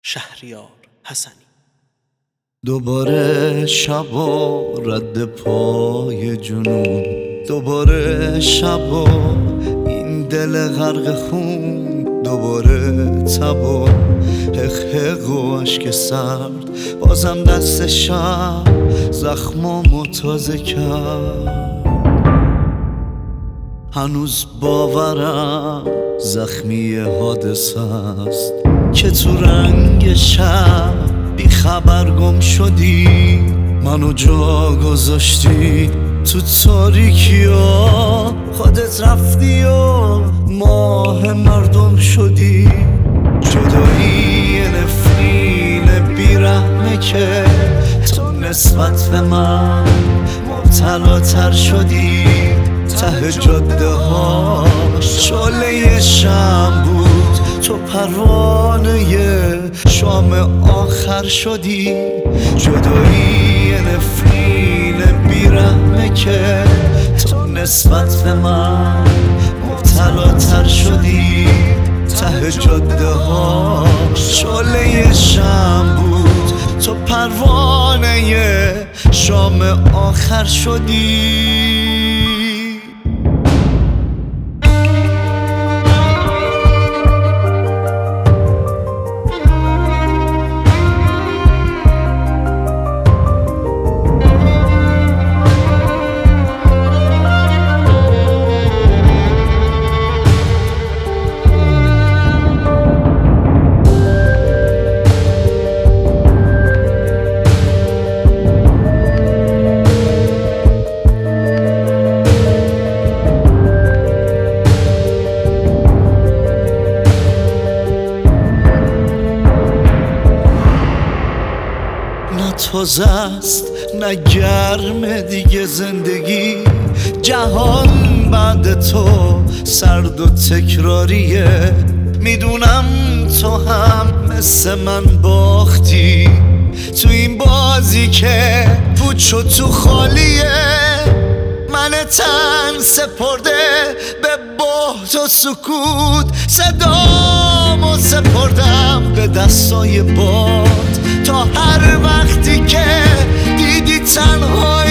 شهریار حسنی. دوباره شبا رد پای جنون، دوباره شبا این دل غرق خون، دوباره تبا حق و عشق سرد، بازم دست شب زخمامو تازه کرد. هنوز باورم زخمی حادثه است که تو رنگ شب بی خبر گم شدی، منو جا گذاشتی تو تاریکی ها، خودت رفتی و ماه مردم شدی. جدایی نفرین بیرحمه که تو نسبت به من مبتلاتر شدی. ته جاده ها شعله شم بود، تو پروانه شام آخر شدی. جدایی نفرین بیرحمه که تو نسبت به من مبتلاتر شدی. ته جاده ها شعله شم بود، تو پروانه شام آخر شدی. نه تازه است نه گرم دیگه زندگی، جهان بعد تو سرد و تکراریه. میدونم تو هم مثل من باختی تو این بازی که پوچ و تو خالیه. من تن سپرده به بهت و سکوت، صدامو سپردم به دستای باد، تا هر وقتی که دیدی تنهای